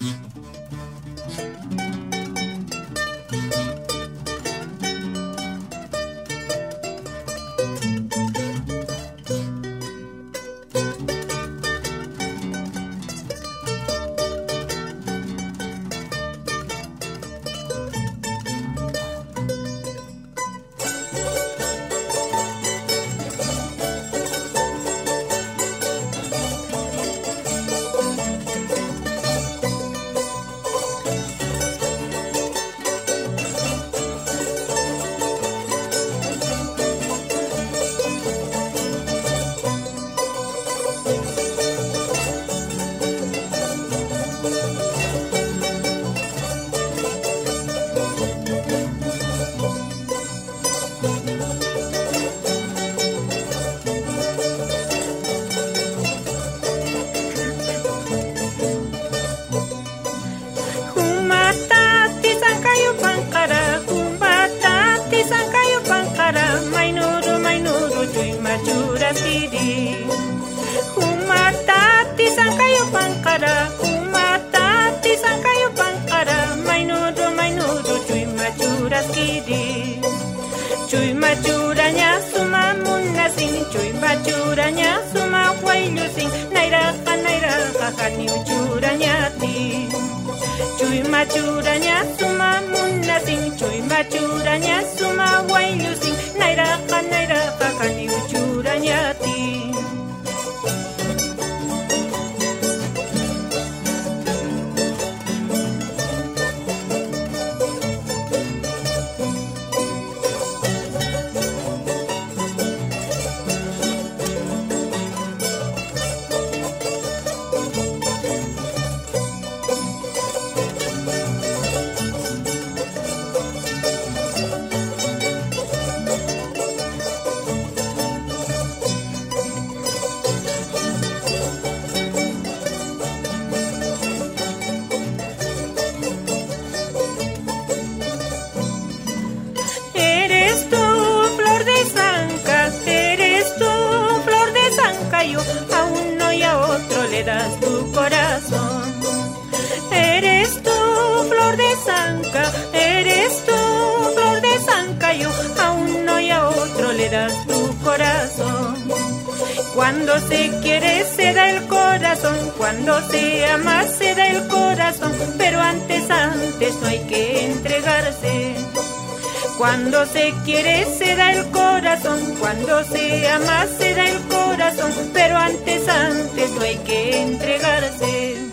Humatati sankayo pankara, humatati sankayo pankara, mainudo chuy machuras kiri. Chuy machuraña suma munasin, chuy machuraña suma huaylusin, nairaja hani uchurañati. Chuy machuraña suma munasin, chuy machuraña suma huaylusin, nairaja hani uchurañati. Aún no y a otro le das tu corazón. Eres tú, flor de zanca, eres tú, flor de zancayo. Aún no y a otro le das tu corazón. Cuando se quiere se da el corazón, cuando se ama se da el corazón, pero antes no hay que entregarse. Cuando se quiere se da el corazón, cuando se ama se da el corazón, pero antes no hay que entregarse.